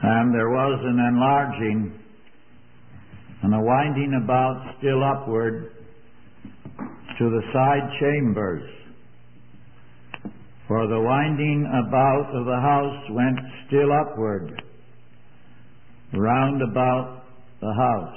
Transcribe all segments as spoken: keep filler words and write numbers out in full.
And there was an enlarging and a winding about still upward to the side chambers. For the winding about of the house went still upward, round about the house.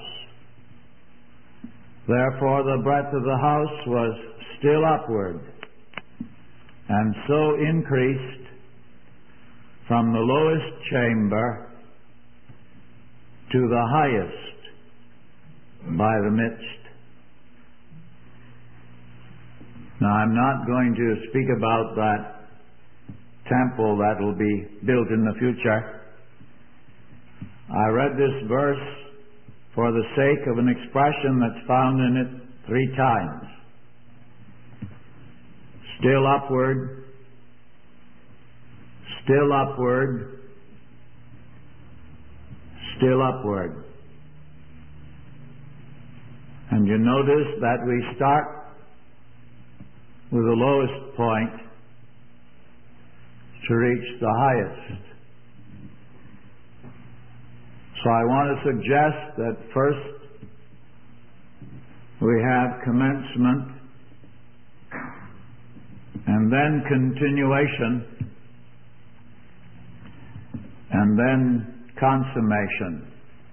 Therefore the breadth of the house was still upward, and so increased from the lowest chamber to the highest by the midst. Now, I'm not going to speak about that temple that will be built in the future. I read this verse for the sake of an expression that's found in it three times. Still upward, still upward, still upward. And you notice that we start with the lowest point to reach the highest. So I want to suggest that first we have commencement and then continuation and then consummation.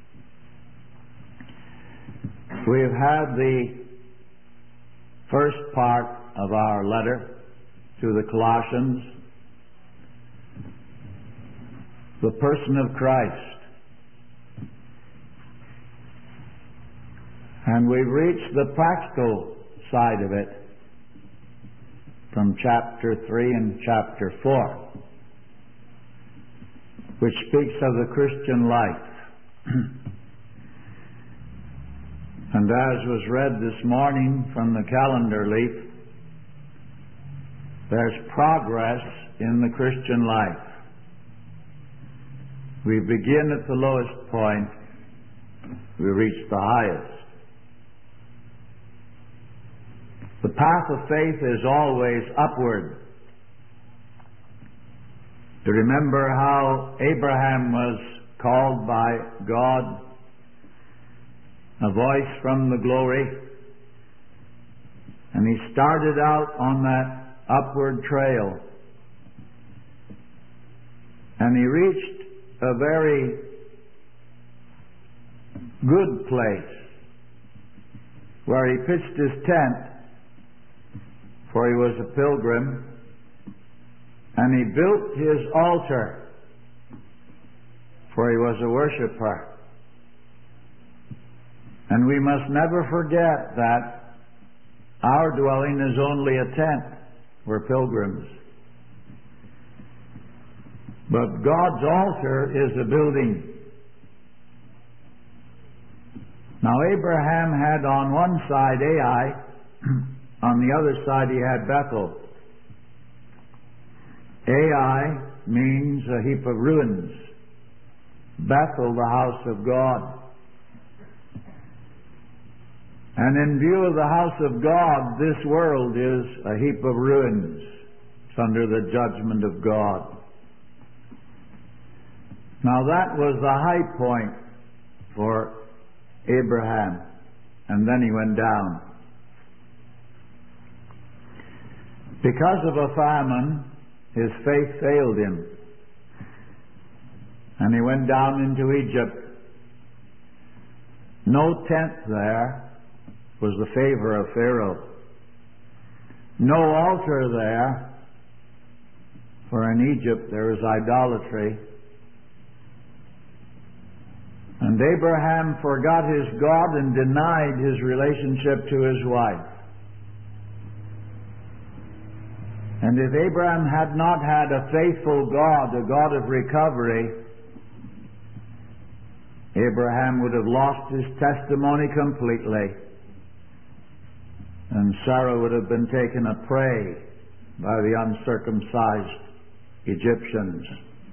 We have had the first part of our letter to the Colossians, the person of Christ. And we've reached the practical side of it from chapter three and chapter four, which speaks of the Christian life. And as was read this morning from the calendar leaf, there's progress in the Christian life. We begin at the lowest point, we reach the highest. The path of faith is always upward. You remember how Abraham was called by God, a voice from the glory, and he started out on that upward trail, and he reached a very good place where he pitched his tent, for he was a pilgrim, and he built his altar, for he was a worshipper. And we must never forget that our dwelling is only a tent. We're pilgrims. But God's altar is a building. Now Abraham had on one side Ai, on the other side he had Bethel. Ai means a heap of ruins. Bethel, the house of God. And in view of the house of God, this world is a heap of ruins. It's under the judgment of God. Now that was the high point for Abraham. And then he went down. Because of a famine, his faith failed him. And he went down into Egypt. No tent there was the favor of Pharaoh. No altar there, for in Egypt there is idolatry. And Abraham forgot his God and denied his relationship to his wife. And if Abraham had not had a faithful God, a God of recovery, Abraham would have lost his testimony completely. And Sarah would have been taken a prey by the uncircumcised Egyptians.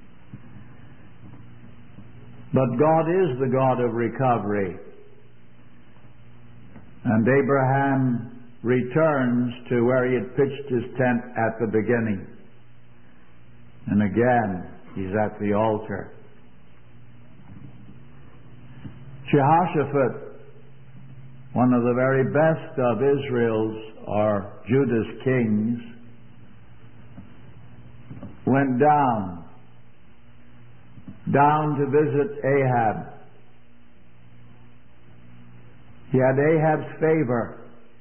But God is the God of recovery. And Abraham returns to where he had pitched his tent at the beginning. And again, he's at the altar. Jehoshaphat, one of the very best of Israel's or Judah's kings, went down, down to visit Ahab. He had Ahab's favor,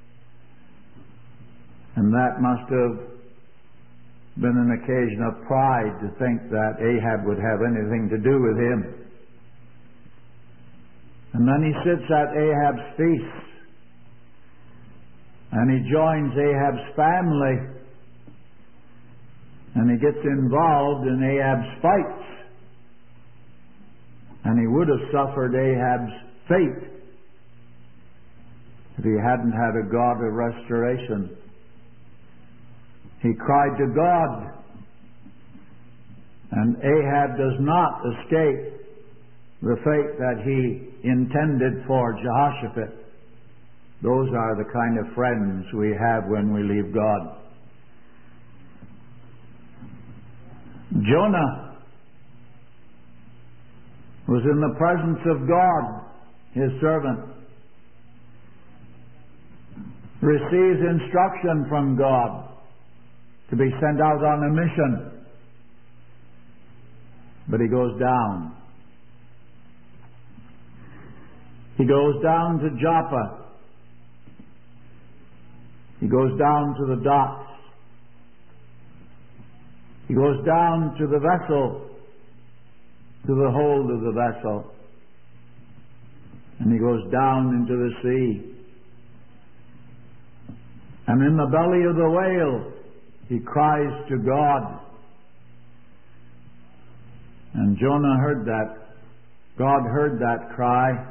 and that must have been an occasion of pride to think that Ahab would have anything to do with him. And then he sits at Ahab's feast, and he joins Ahab's family, and he gets involved in Ahab's fights, and he would have suffered Ahab's fate if he hadn't had a God of restoration. He cried to God, and Ahab does not escape the fate that he intended for Jehoshaphat. Those are the kind of friends we have when we leave God. Jonah was in the presence of God, his servant, receives instruction from God to be sent out on a mission, but he goes down. He goes down to Joppa. He goes down to the docks. He goes down to the vessel, to the hold of the vessel. And he goes down into the sea. And in the belly of the whale, he cries to God. And Jonah heard that. God heard that cry.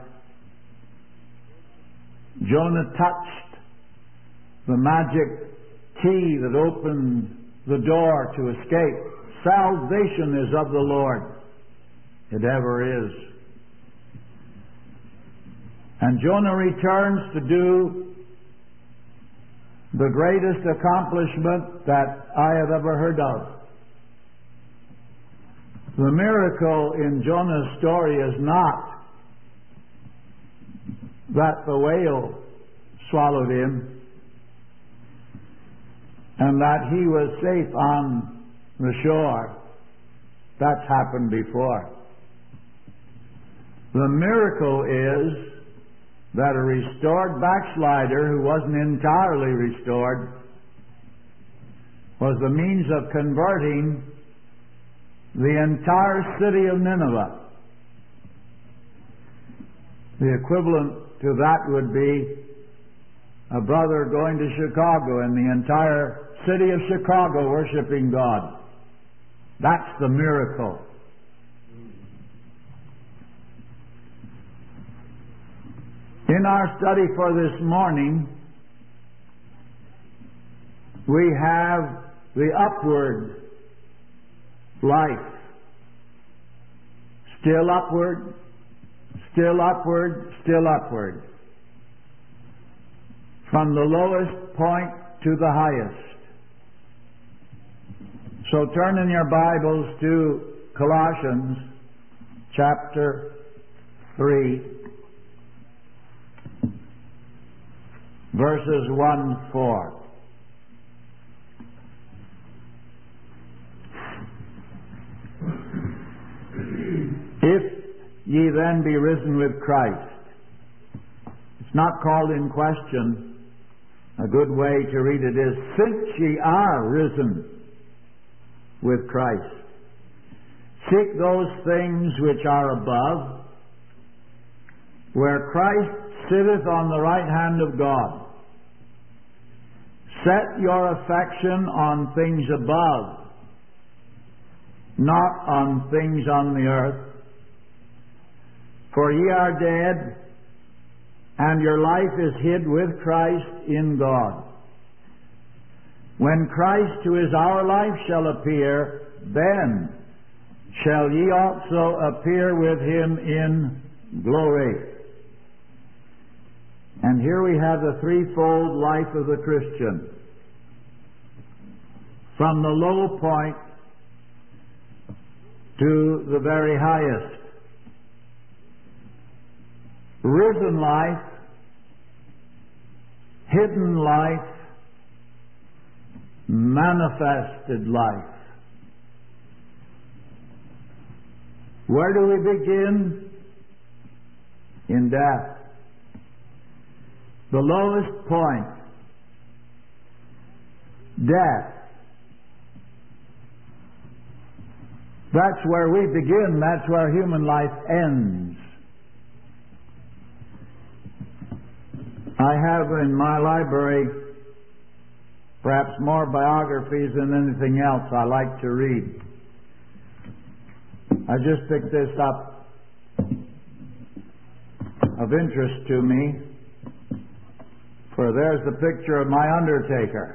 Jonah touched the magic key that opened the door to escape. Salvation is of the Lord. It ever is. And Jonah returns to do the greatest accomplishment that I have ever heard of. The miracle in Jonah's story is not that the whale swallowed him and that he was safe on the shore. That's happened before. The miracle is that a restored backslider who wasn't entirely restored was the means of converting the entire city of Nineveh. The equivalent to that would be a brother going to Chicago and the entire city of Chicago worshiping God. That's the miracle. In our study for this morning, we have the upward life. Still upward, still upward, still upward. From the lowest point to the highest. So turn in your Bibles to Colossians chapter three, verses one to four. If ye then be risen with Christ. It's not called in question. A good way to read it is, since ye are risen with Christ, seek those things which are above, where Christ sitteth on the right hand of God. Set your affection on things above, not on things on the earth. For ye are dead, and your life is hid with Christ in God. When Christ, who is our life, shall appear, then shall ye also appear with him in glory. And here we have the threefold life of the Christian. From the low point to the very highest. risen life, hidden life, manifested life. Where do we begin? In death. The lowest point. Death. That's where we begin. That's where human life ends. I have in my library perhaps more biographies than anything else I like to read. I just picked this up of interest to me, for there's the picture of my undertaker.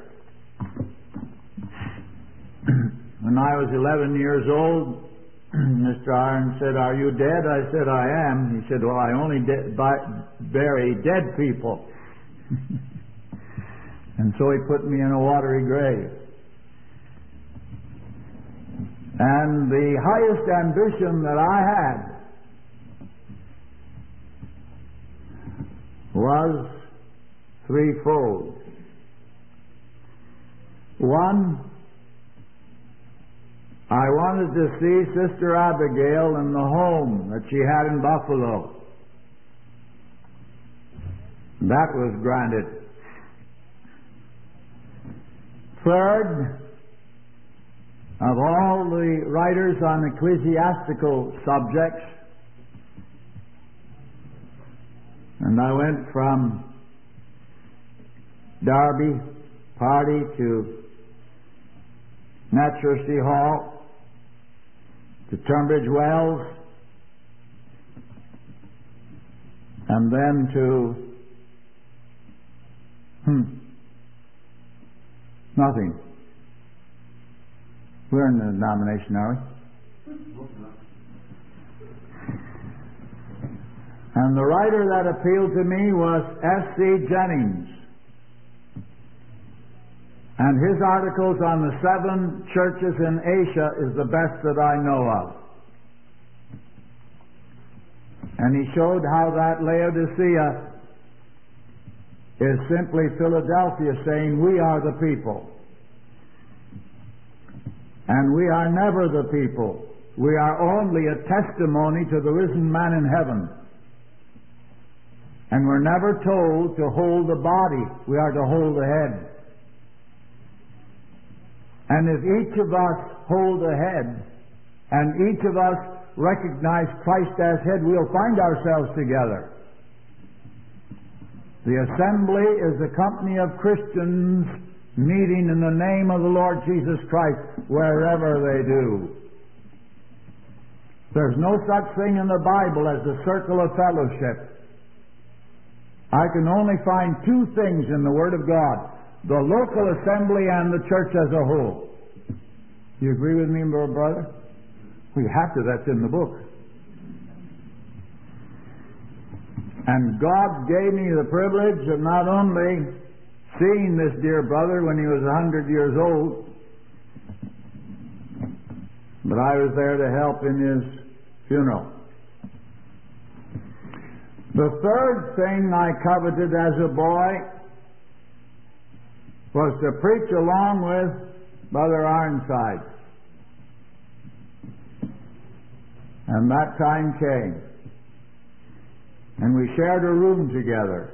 When I was eleven years old, Mister Iron said, "Are you dead?" I said, "I am." He said, "Well, I only de- bury dead people." And so he put me in a watery grave. And the highest ambition that I had was threefold. One, I wanted to see Sister Abigail in the home that she had in Buffalo. That was granted. Third, of all the writers on ecclesiastical subjects, and I went from Derby Party to Natchurchty Hall to Tunbridge Wells, and then to hmm, nothing. We're in the denomination, are we? And the writer that appealed to me was S C Jennings. And his articles on the seven churches in Asia is the best that I know of. And he showed how that Laodicea is simply Philadelphia saying, "We are the people." And we are never the people. We are only a testimony to the risen man in heaven. And we're never told to hold the body. We are to hold the head. And if each of us hold the head, and each of us recognize Christ as head, we'll find ourselves together. The assembly is a company of Christians meeting in the name of the Lord Jesus Christ wherever they do. There's no such thing in the Bible as a circle of fellowship. I can only find two things in the Word of God: the local assembly and the church as a whole. You agree with me, brother? We have to. That's in the book. And God gave me the privilege of not only seeing this dear brother when he was a hundred years old, but I was there to help in his funeral. The third thing I coveted as a boy was to preach along with Brother Ironside. And that time came. And we shared a room together.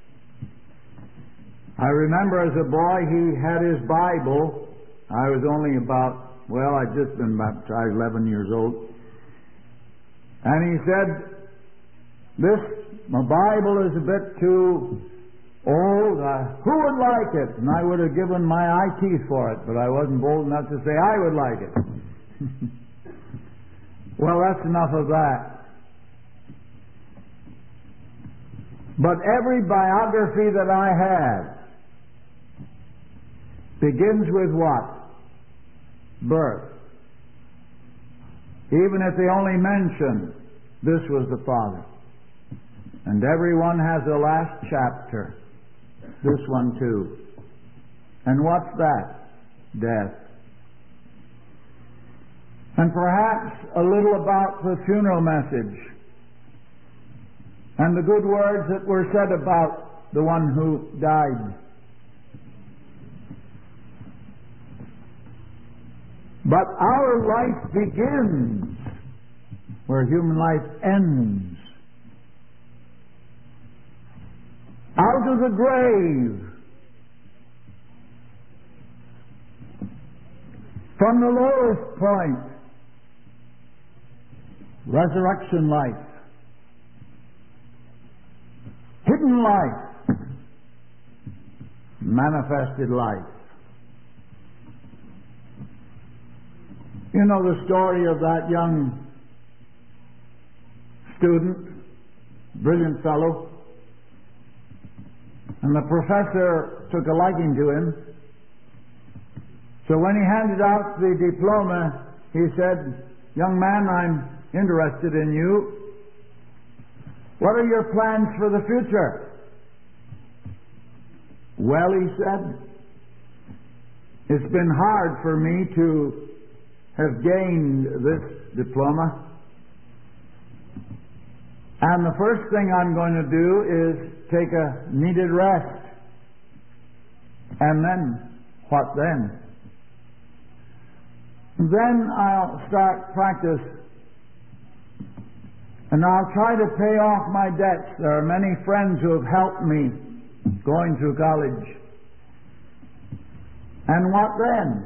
I remember as a boy he had his Bible. I was only about, well, I'd just been baptized, eleven years old. And he said, "This, my Bible is a bit too old. Uh, who would like it?" And I would have given my eye teeth for it, but I wasn't bold enough to say I would like it. Well, that's enough of that. But every biography that I had begins with what? Birth. Even if they only mention this was the Father. And everyone has a last chapter. This one too. And what's that? Death. And perhaps a little about the funeral message. and the good words that were said about the one who died. But our life begins where human life ends. Out of the grave, from the lowest point, resurrection life, hidden life, manifested life. You know the story of that young student, brilliant fellow, and the professor took a liking to him. So when he handed out the diploma, he said, "Young man, I'm interested in you. What are your plans for the future?" "Well," he said, "it's been hard for me to have gained this diploma. And the first thing I'm going to do is take a needed rest. And then, what then? Then I'll start practice. And I'll try to pay off my debts. There are many friends who have helped me going through college. And what then?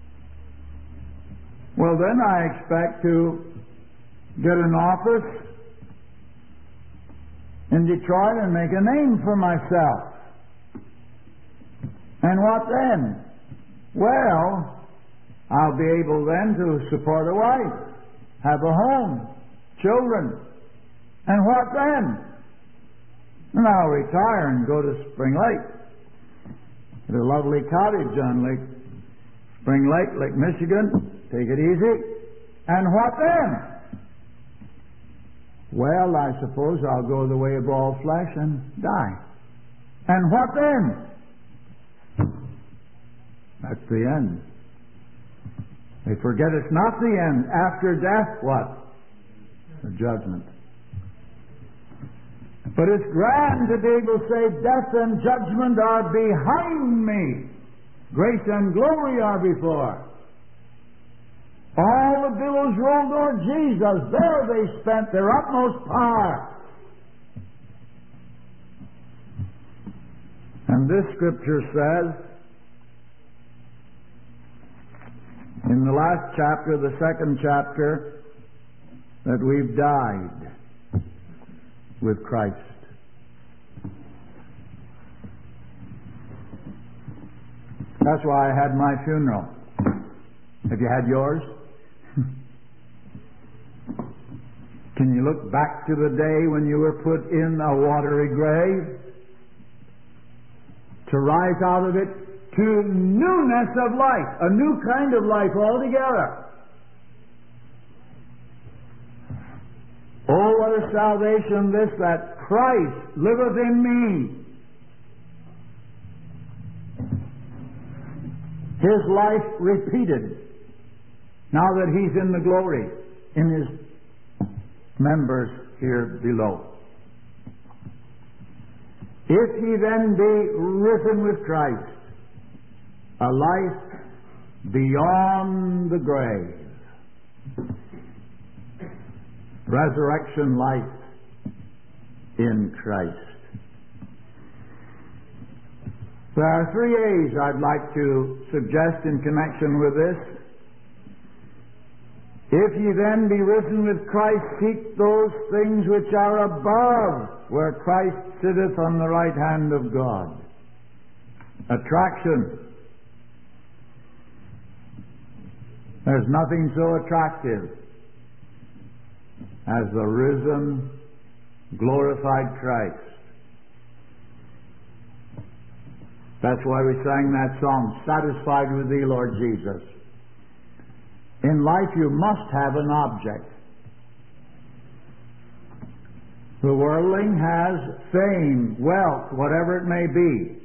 Well, then I expect to get an office in Detroit and make a name for myself. And what then? Well, I'll be able then to support a wife, have a home, children. And what then? And I'll retire and go to Spring Lake. Get a lovely cottage on Lake Spring Lake, Lake Michigan. Take it easy. And what then? Well, I suppose I'll go the way of all flesh and die. And what then? That's the end. They forget it's not the end. After death, what? The judgment. But it's grand to be able to say, death and judgment are behind me. Grace and glory are before. All the billows rolled o'er Jesus. There they spent their utmost power. And this scripture says, in the last chapter, the second chapter, that we've died with Christ. That's why I had my funeral. Have you had yours? Can you look back to the day when you were put in a watery grave? To rise out of it to newness of life, a new kind of life altogether. Oh, what a salvation this, that Christ liveth in me. His life repeated, now that He's in the glory, in His members here below. If ye then be risen with Christ, a life beyond the grave, resurrection life in Christ. There are three A's I'd like to suggest in connection with this. If ye then be risen with Christ, seek those things which are above, where Christ sitteth on the right hand of God. Attraction. There's nothing so attractive as the risen, glorified Christ. That's why we sang that song, Satisfied with Thee, Lord Jesus. In life you must have an object. The worldling has fame, wealth, whatever it may be.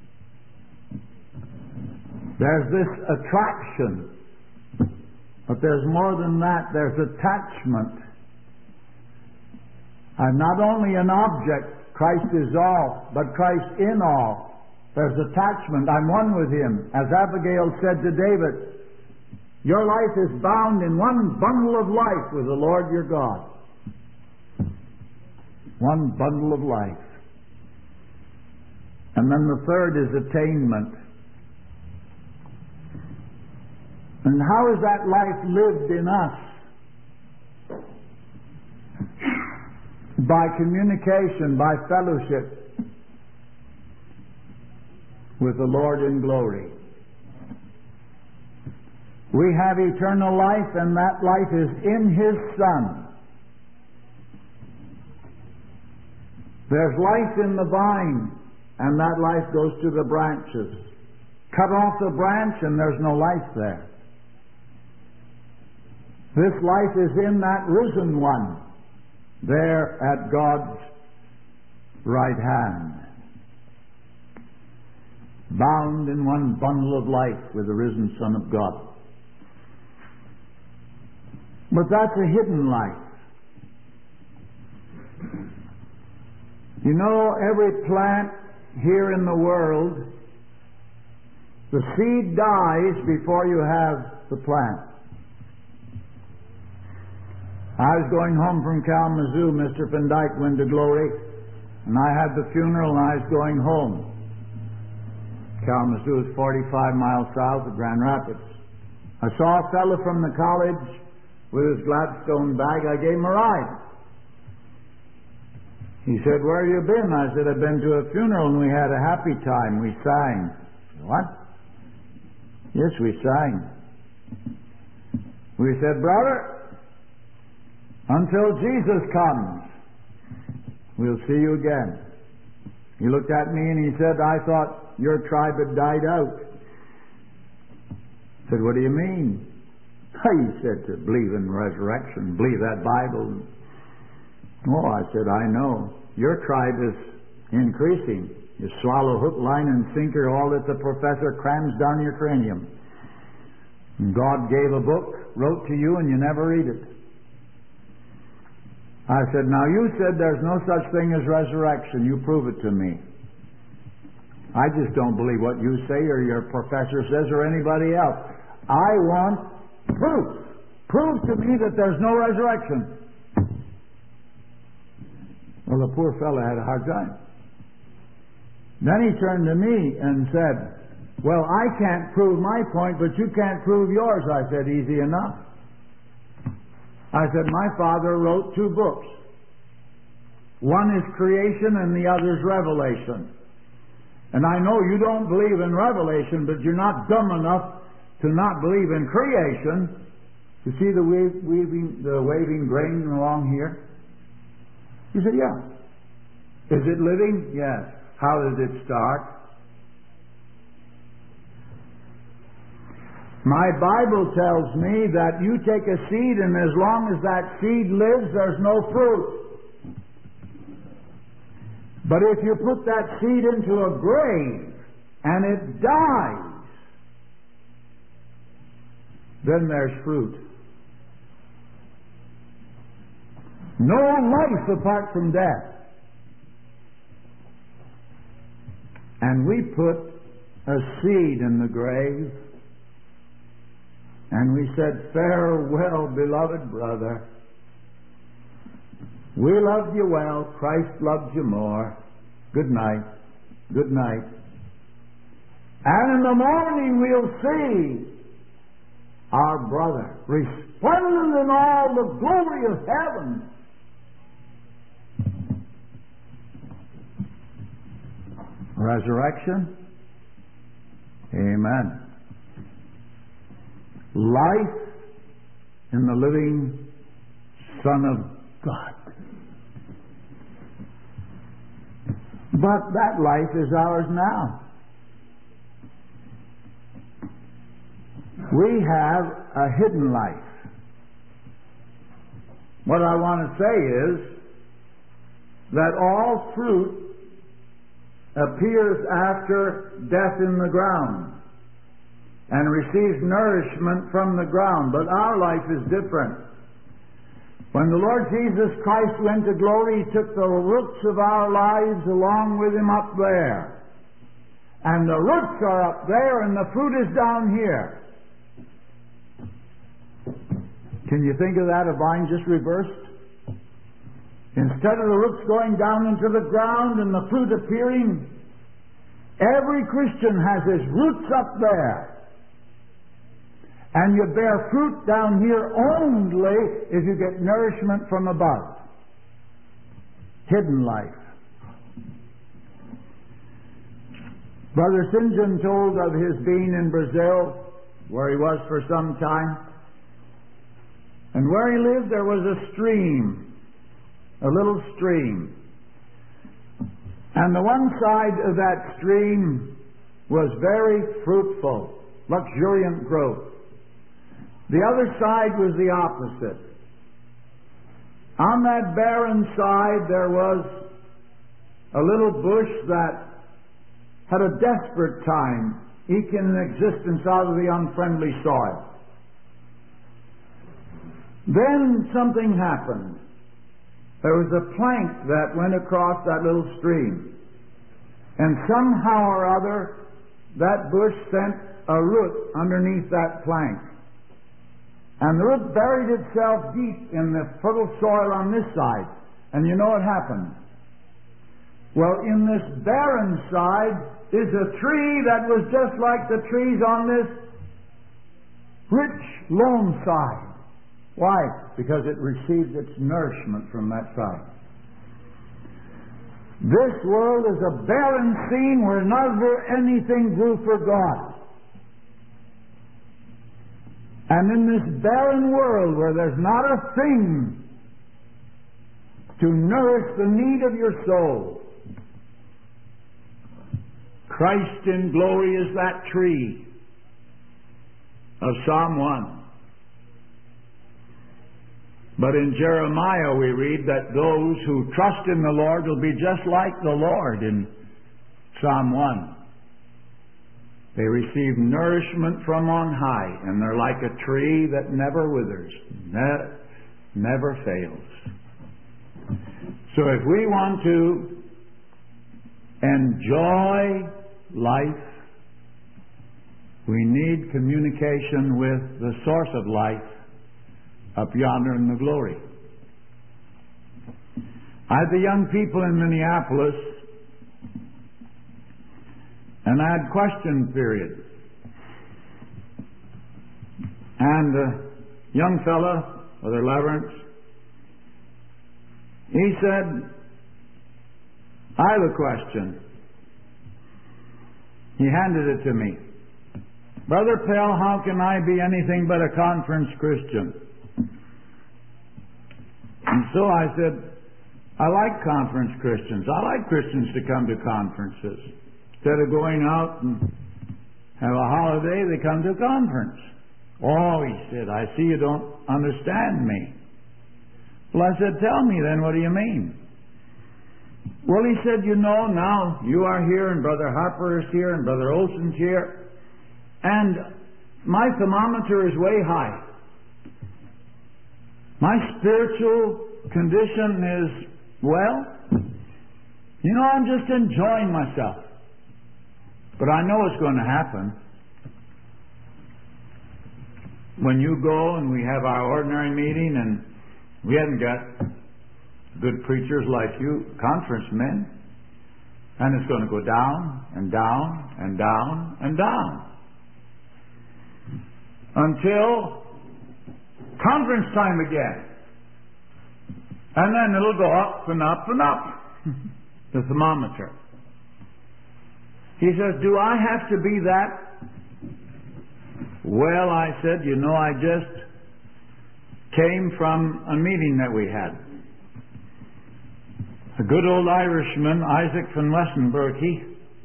There's this attraction. But there's more than that. There's attachment. I'm not only an object, Christ is all, but Christ in all. There's attachment. I'm one with Him. As Abigail said to David, your life is bound in one bundle of life with the Lord your God. One bundle of life. And then the third is attainment. And how is that life lived in us? By communication, by fellowship with the Lord in glory. We have eternal life, and that life is in His Son. There's life in the vine, and that life goes to the branches. Cut off the branch, and there's no life there. This life is in that risen one, there at God's right hand, bound in one bundle of life with the risen Son of God. But that's a hidden life. You know, every plant here in the world, the seed dies before you have the plant. I was going home from Kalamazoo. Mister Van Dyke went to glory, and I had the funeral, and I was going home. Kalamazoo is forty-five miles south of Grand Rapids. I saw a fellow from the college with his Gladstone bag. I gave him a ride. He said, where have you been? I said, I've been to a funeral, and we had a happy time. We sang. What? Yes, we sang. We said, brother, until Jesus comes, we'll see you again. He looked at me and he said, I thought your tribe had died out. I said, what do you mean? He said, to believe in resurrection, believe that Bible. Oh, I said, I know. Your tribe is increasing. You swallow hook, line, and sinker all that the professor crams down your cranium. And God gave a book, wrote to you, and you never read it. I said, now you said there's no such thing as resurrection. You prove it to me. I just don't believe what you say or your professor says or anybody else. I want proof. Prove to me that there's no resurrection. Well, the poor fellow had a hard time. Then he turned to me and said, well, I can't prove my point, but you can't prove yours. I said, easy enough. I said, my father wrote two books. One is creation and the other is revelation. And I know you don't believe in revelation, but you're not dumb enough to not believe in creation. You see the wave, weaving, the waving grain along here? He said, yeah. Is it living? Yes. How did it start? My Bible tells me that you take a seed, and as long as that seed lives, there's no fruit. But if you put that seed into a grave and it dies, then there's fruit. No life apart from death. And we put a seed in the grave, and we said, farewell, beloved brother. We loved you well. Christ loved you more. Good night. Good night. And in the morning we'll see our brother, resplendent in all the glory of heaven. Resurrection. Amen. Life in the living Son of God. But that life is ours now. We have a hidden life. What I want to say is that all fruit appears after death in the ground and receives nourishment from the ground. But our life is different. When the Lord Jesus Christ went to glory, He took the roots of our lives along with Him up there. And the roots are up there and the fruit is down here. Can you think of that, a vine just reversed? Instead of the roots going down into the ground and the fruit appearing, every Christian has his roots up there. And you bear fruit down here only if you get nourishment from above. Hidden life. Brother Saint John told of his being in Brazil, where he was for some time. And where he lived there was a stream, a little stream. And the one side of that stream was very fruitful, luxuriant growth. The other side was the opposite. On that barren side there was a little bush that had a desperate time eking an existence out of the unfriendly soil. Then something happened. There was a plank that went across that little stream. And somehow or other, that bush sent a root underneath that plank. And the root buried itself deep in the fertile soil on this side. And you know what happened? Well, in this barren side is a tree that was just like the trees on this rich, lone side. Why? Because it received its nourishment from that side. This world is a barren scene where never anything grew for God. And in this barren world where there's not a thing to nourish the need of your soul, Christ in glory is that tree of Psalm one. But in Jeremiah we read that those who trust in the Lord will be just like the Lord in Psalm one. They receive nourishment from on high, and they're like a tree that never withers, ne- never fails. So if we want to enjoy life, we need communication with the source of life up yonder in the glory. I had the young people in Minneapolis, and I had question period. And a young fella, Brother Leverance, he said, I have a question. He handed it to me. Brother Pell, how can I be anything but a conference Christian? And so I said, I like conference Christians. I like Christians to come to conferences. Instead of going out and have a holiday, they come to a conference. Oh, he said, I see you don't understand me. Well, I said, tell me then, what do you mean? Well, he said, you know, now you are here, and Brother Harper is here, and Brother Olson's here, and my thermometer is way high. My spiritual condition is, well, you know, I'm just enjoying myself. But I know it's going to happen. When you go and we have our ordinary meeting and we haven't got good preachers like you, conference men, and it's going to go down and down and down and down until conference time again. And then it'll go up and up and up, the thermometer. He says, do I have to be that? Well, I said, you know, I just came from a meeting that we had. A good old Irishman, Isaac van Westenberg, he,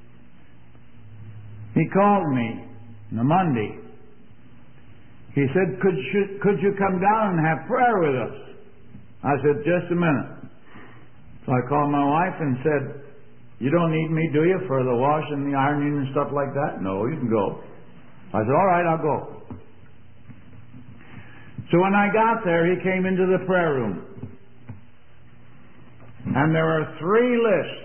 he called me on a Monday. He said, could you, could you come down and have prayer with us? I said, just a minute. So I called my wife and said, you don't need me, do you, for the washing, the ironing and stuff like that? No, you can go. I said, all right, I'll go. So when I got there, he came into the prayer room. And there were three lists.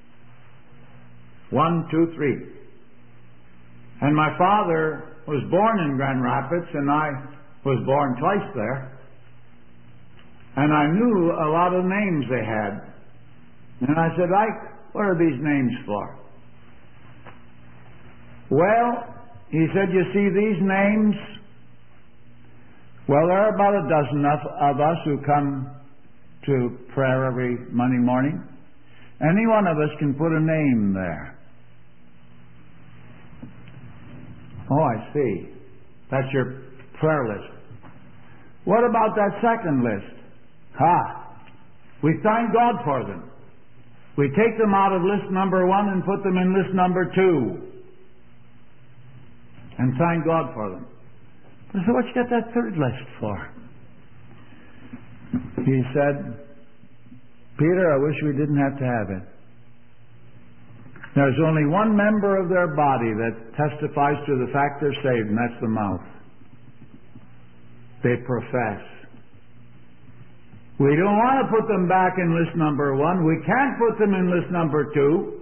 One, two, three. And my father was born in Grand Rapids, and I was born twice there. And I knew a lot of names they had. And I said, Ike, what are these names for? Well, he said, you see these names? Well, there are about a dozen of, of us who come to prayer every Monday morning. Any one of us can put a name there. Oh, I see. That's your prayer list. What about that second list? Ha! We thank God for them. We take them out of list number one and put them in list number two. And thank God for them. So what you got that third list for? He said, Peter, I wish we didn't have to have it. There's only one member of their body that testifies to the fact they're saved, and that's the mouth. They profess. We don't want to put them back in list number one. We can't put them in list number two.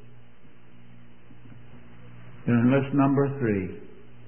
They're in list number three.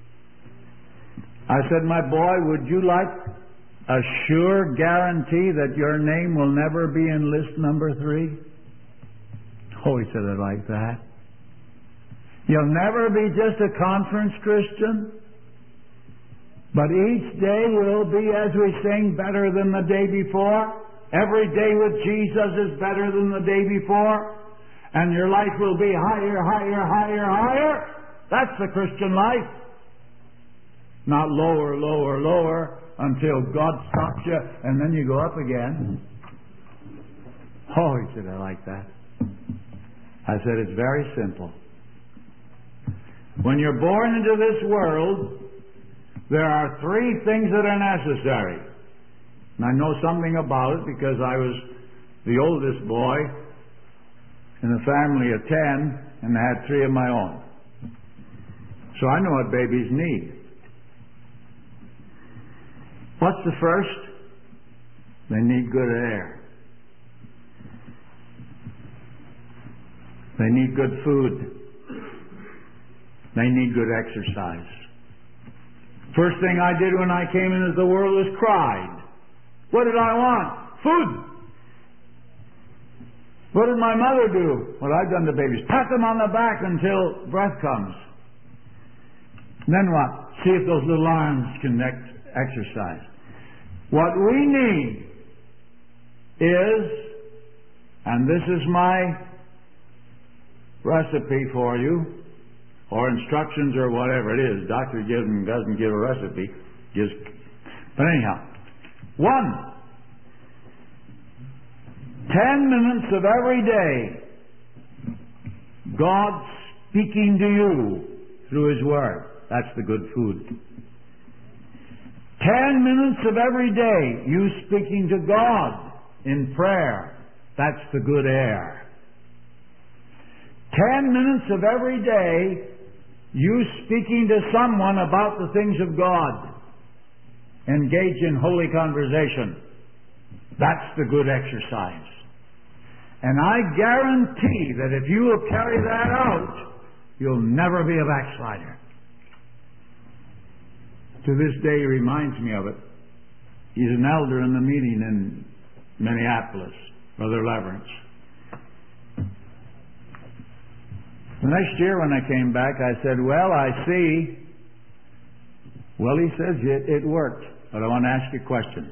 I said, my boy, would you like a sure guarantee that your name will never be in list number three? Oh, he said it like that. You'll never be just a conference Christian, but each day will be, as we sing, better than the day before. Every day with Jesus is better than the day before. And your life will be higher, higher, higher, higher. That's the Christian life. Not lower, lower, lower until God stops you and then you go up again. Oh, he said, I like that. I said, it's very simple. When you're born into this world, there are three things that are necessary. And I know something about it because I was the oldest boy in a family of ten and I had three of my own. So I know what babies need. What's the first? They need good air. They need good food. They need good exercise. First thing I did when I came into the world was cried. What did I want? Food. What did my mother do? What I've done to babies. Pat them on the back until breath comes. Then what? See if those little arms can ex- exercise. What we need is, and this is my recipe for you, or instructions or whatever it is. Doctor gives them, doesn't give a recipe. Gives, but anyhow, one, ten minutes of every day, God speaking to you through His Word. That's the good food. Ten minutes of every day, you speaking to God in prayer. That's the good air. Ten minutes of every day, you speaking to someone about the things of God. Engage in holy conversation. That's the good exercise. And I guarantee that if you will carry that out, you'll never be a backslider. To this day, he reminds me of it. He's an elder in the meeting in Minneapolis, Brother Leverance. The next year when I came back, I said, well, I see. Well, he says, it, it worked. But I want to ask you a question.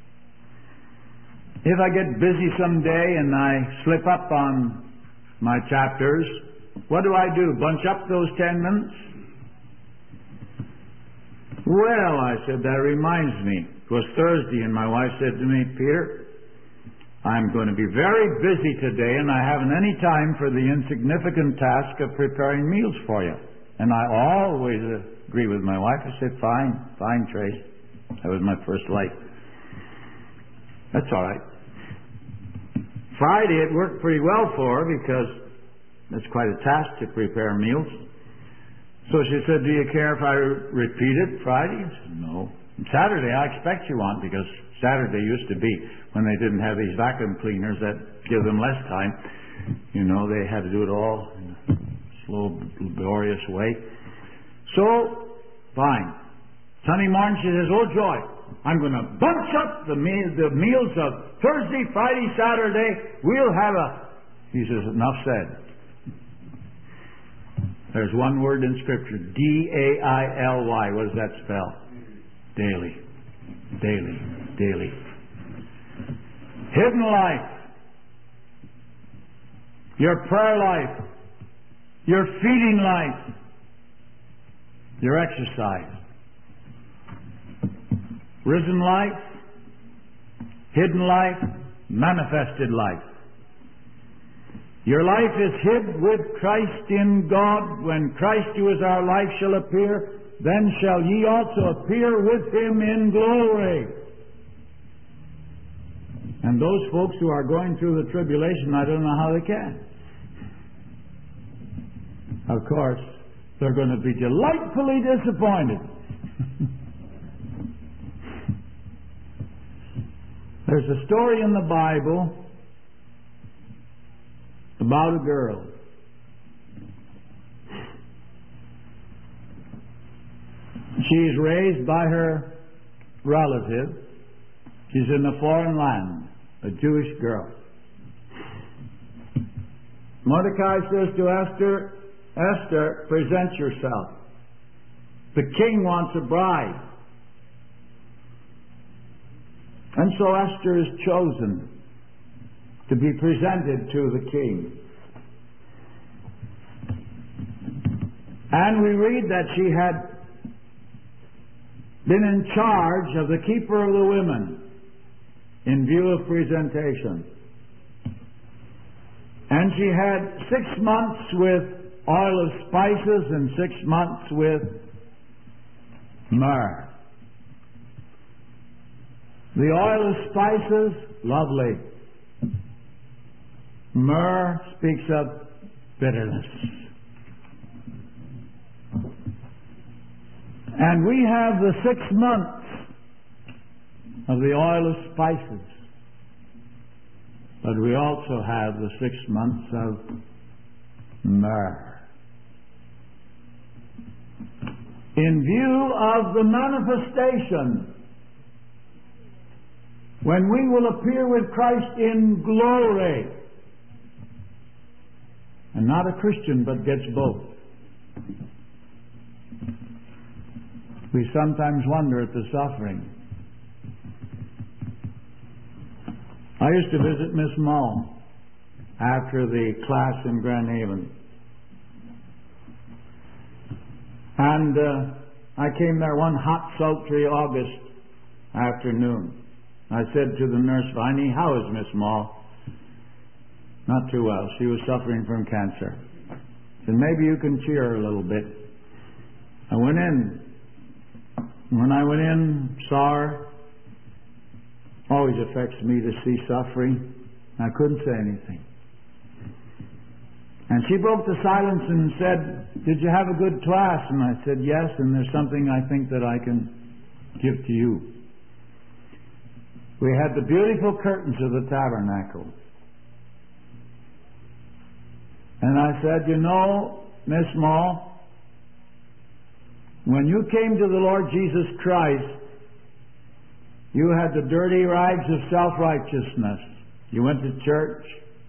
If I get busy someday and I slip up on my chapters, what do I do? Bunch up those ten minutes? Well, I said, that reminds me. It was Thursday, and my wife said to me, Peter, I'm going to be very busy today, and I haven't any time for the insignificant task of preparing meals for you. And I always agree with my wife. I said, fine, fine, Trace. That was my first light. That's all right. Friday, it worked pretty well for her, because it's quite a task to prepare meals. So she said, do you care if I repeat it Friday? I said, no. Saturday, I expect you want, because Saturday used to be when they didn't have these vacuum cleaners that give them less time. You know, they had to do it all in a slow, laborious way. So, fine. Sunday morning, she says, oh joy, I'm going to bunch up the, meal, the meals of Thursday, Friday, Saturday. We'll have a... He says, enough said. There's one word in Scripture, D A I L Y. What does that spell? Daily. Daily. Daily. Hidden life. Your prayer life. Your feeding life. Your exercise. Risen life. Hidden life. Manifested life. Your life is hid with Christ in God. When Christ, who is our life, shall appear, then shall ye also appear with Him in glory. And those folks who are going through the tribulation, I don't know how they can. Of course, they're going to be delightfully disappointed. There's a story in the Bible about a girl. She's raised by her relative. She's in a foreign land, a Jewish girl. Mordecai says to Esther, Esther, present yourself. The king wants a bride. And so Esther is chosen to be presented to the king. And we read that she had been in charge of the keeper of the women in view of presentation. And she had six months with oil of spices and six months with myrrh. The oil of spices, lovely. Myrrh speaks of bitterness. And we have the six months of the oil of spices. But we also have the six months of myrrh. In view of the manifestation, when we will appear with Christ in glory, and not a Christian but gets both. We sometimes wonder at the suffering. I used to visit Miss Mull after the class in Grand Haven. And uh, I came there one hot, sultry August afternoon. I said to the nurse, Viney, how is Miss Mull? Not too well. She was suffering from cancer. I said, maybe you can cheer her a little bit. I went in. When I went in, saw her. Always affects me to see suffering. I couldn't say anything. And she broke the silence and said, did you have a good class? And I said, yes, and there's something I think that I can give to you. We had the beautiful curtains of the tabernacle. And I said, you know, Miss Mull, when you came to the Lord Jesus Christ, you had the dirty rags of self-righteousness. You went to church.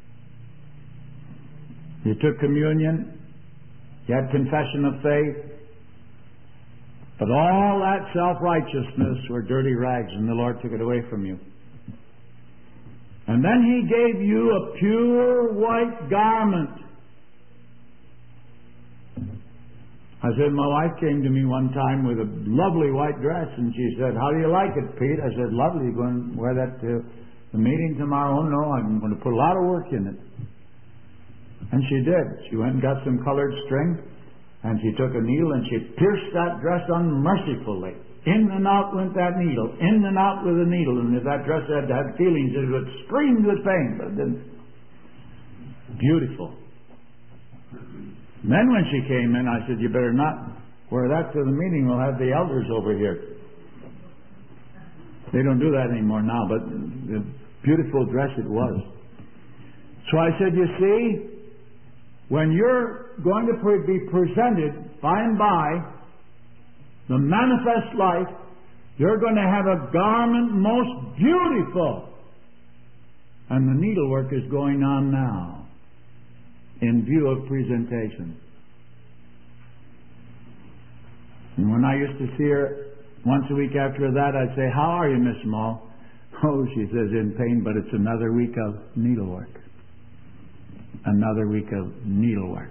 You took communion. You had confession of faith. But all that self-righteousness were dirty rags, and the Lord took it away from you. And then He gave you a pure white garment. I said, my wife came to me one time with a lovely white dress, and she said, how do you like it, Pete? I said, lovely. You going to wear that to the meeting tomorrow? Oh, no, I'm going to put a lot of work in it. And she did. She went and got some colored string, and she took a needle, and she pierced that dress unmercifully. In and out went that needle, in and out with the needle, and if that dress had had feelings, it would scream with pain, but it didn't. Beautiful. And then when she came in, I said, you better not wear that to the meeting. We'll have the elders over here. They don't do that anymore now, but the beautiful dress it was. So I said, you see, when you're going to pre- be presented by and by the manifest life, you're going to have a garment most beautiful. And the needlework is going on now in view of presentation. And when I used to see her once a week after that, I'd say, how are you, Miss Small? Oh, she says, in pain, but it's another week of needlework. Another week of needlework.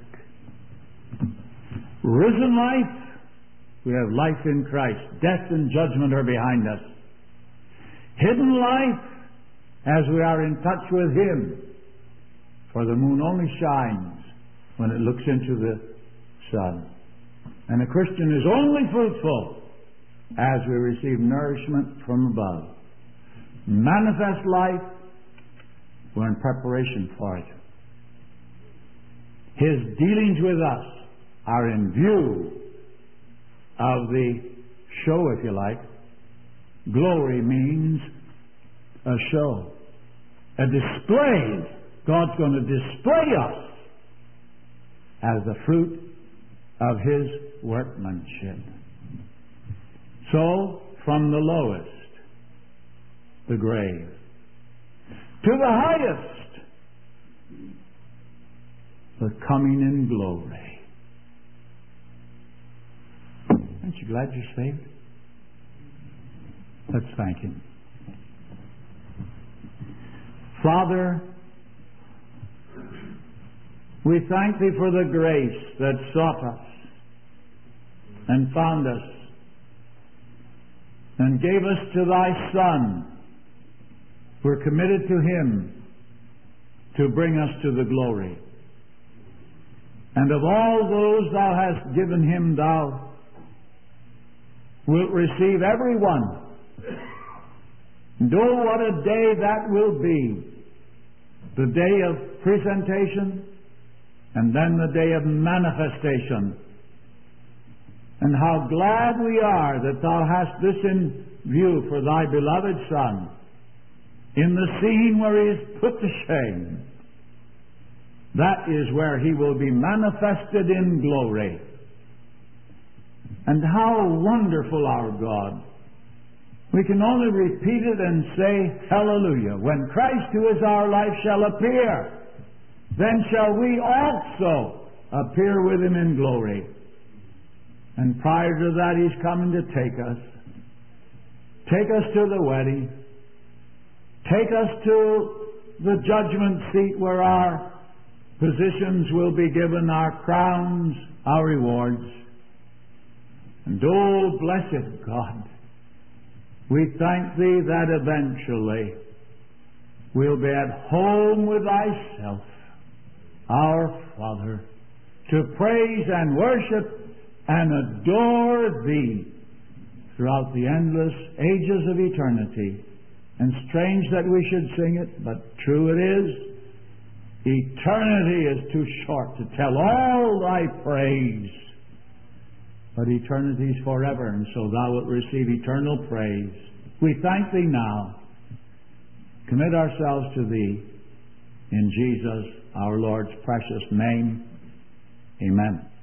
Risen life, we have life in Christ. Death and judgment are behind us. Hidden life, as we are in touch with Him. For the moon only shines when it looks into the sun. And a Christian is only fruitful as we receive nourishment from above. Manifest life, we're in preparation for it. His dealings with us are in view of the show, if you like. Glory means a show, a display. God's going to display us as the fruit of His workmanship. So, from the lowest, the grave, to the highest, the coming in glory. Aren't you glad you're saved? Let's thank Him. Father, we thank Thee for the grace that sought us and found us and gave us to Thy Son. We're committed to Him to bring us to the glory. And of all those Thou hast given Him, Thou wilt receive every one. And oh, what a day that will be. The day of presentation and then the day of manifestation. And how glad we are that Thou hast this in view for Thy beloved Son, in the scene where He is put to shame. That is where He will be manifested in glory. And how wonderful our God. We can only repeat it and say, hallelujah. When Christ, who is our life, shall appear, then shall we also appear with Him in glory. And prior to that, He's coming to take us. Take us to the wedding. Take us to the judgment seat where our positions will be given, our crowns, our rewards. And oh, blessed God, we thank Thee that eventually we'll be at home with Thyself, our Father, to praise and worship and adore Thee throughout the endless ages of eternity. And strange that we should sing it, but true it is. Eternity is too short to tell all Thy praise. But eternity is forever, and so Thou wilt receive eternal praise. We thank Thee now. Commit ourselves to Thee in Jesus, our Lord's precious name. Amen.